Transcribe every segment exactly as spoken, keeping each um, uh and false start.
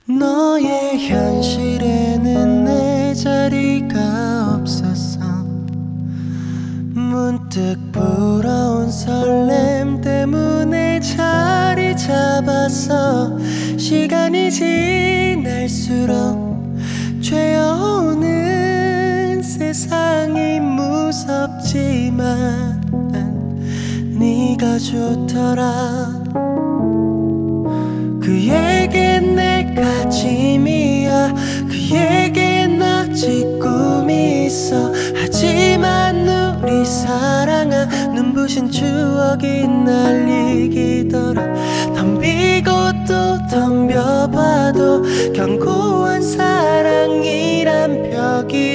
너의 현실에는 내 자리가 없었어. 문득 불어온 설렘 때문에 자리 잡았어. 시간이 지날수록 죄어오는 세상이 무섭지만 난 네가 좋더라. 그에겐 내가 짐이야. 그에겐 아직 꿈이 있어. 하지만 우리 사랑아 눈부신 추억이 날리기더라. 덤비고 또 덤벼봐도 견고한 사랑이란 벽이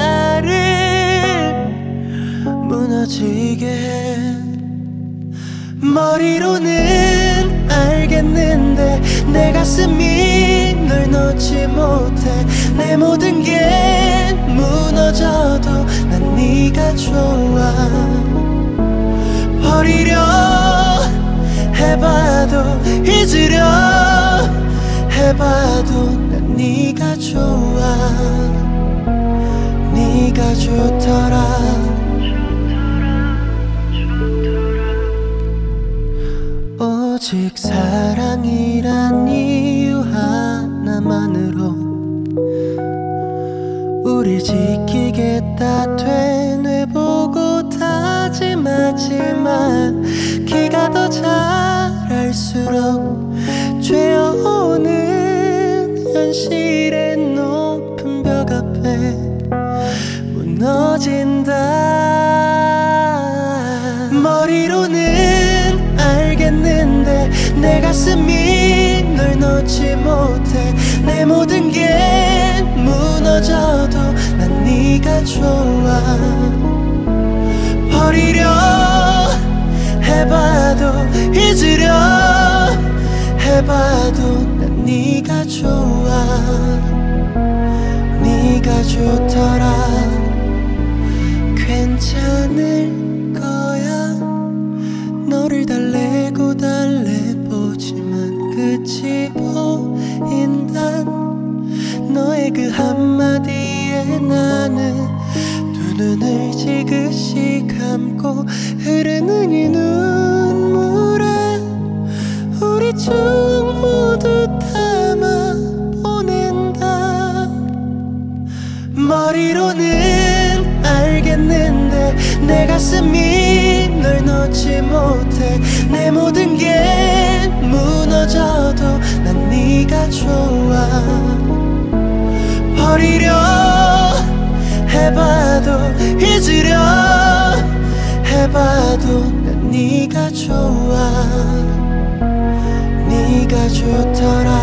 나를 무너지게 해. 머리로는 알겠는데 내 가슴이 널 놓지 못해. 내 모든 게 무너져도 난 네가 좋아. 버리려 해봐도 잊으려 해봐도 난 네가 좋아. 네가 좋더라. 오직 사랑이란 이유 하나만으로 우릴 지키겠다 되뇌보고 다짐하지만 키가 더 자랄수록 죄어오는 현실의 높은 벽 앞에 무너진다. 머리로는 알겠는데 내 가슴이 널 놓지 못해. 내 모든 게 무너져도 난 네가 좋아. 버리려 해봐도 잊으려 해봐도 난 네가 좋아. 네가 좋더라. 괜찮을 거야. 너를 달래고 달래보지만 끝이 보인단 너의 그 한마디에 나는 두 눈을 지그시 감고 흐르는 이 눈물에 우리 추억 모두 담아 보낸다. 머리로는 알겠는데 내 가슴이 널 놓지 못해. 내 모든 게 무너져도 난 네가 좋아. 버리려 해봐도 잊으려 해봐도 난 네가 좋아. 네가 좋더라.